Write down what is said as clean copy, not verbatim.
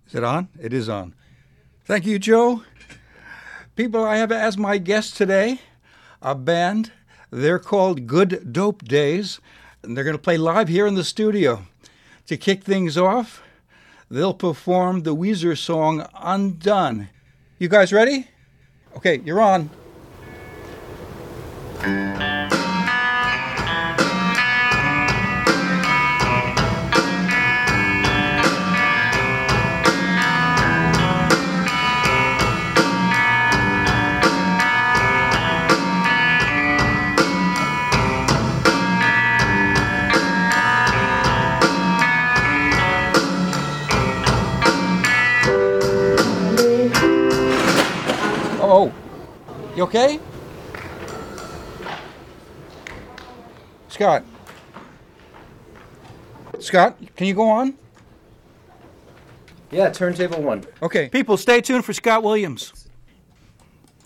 Is it on? It is on. Thank you, Joe. People, I have as my guests today a band. They're called Good Dope Days, and they're going to play live here in the studio. To kick things off, they'll perform the Weezer song Undone. You guys ready? Okay, you're on. Oh, you okay? Scott, can you go on? Yeah, turntable 1. Okay, people, stay tuned for Scott Williams.